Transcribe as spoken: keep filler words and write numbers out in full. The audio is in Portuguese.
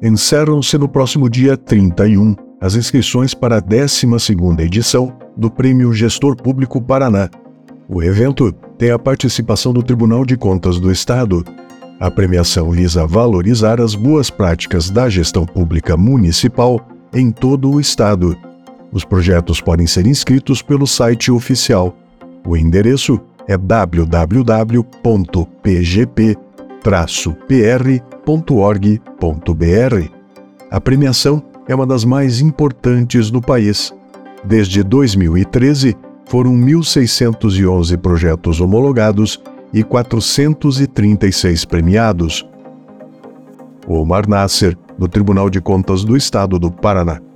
Encerram-se no próximo dia trinta e um as inscrições para a décima segunda edição do Prêmio Gestor Público Paraná. O evento tem a participação do Tribunal de Contas do Estado. A premiação visa valorizar as boas práticas da gestão pública municipal em todo o estado. Os projetos podem ser inscritos pelo site oficial. O endereço é w w w ponto p g p traço p r ponto org ponto b r. A premiação é uma das mais importantes do país. Desde dois mil e treze, foram mil seiscentos e onze projetos homologados e quatrocentos e trinta e seis premiados. Omar Nasser, do Tribunal de Contas do Estado do Paraná.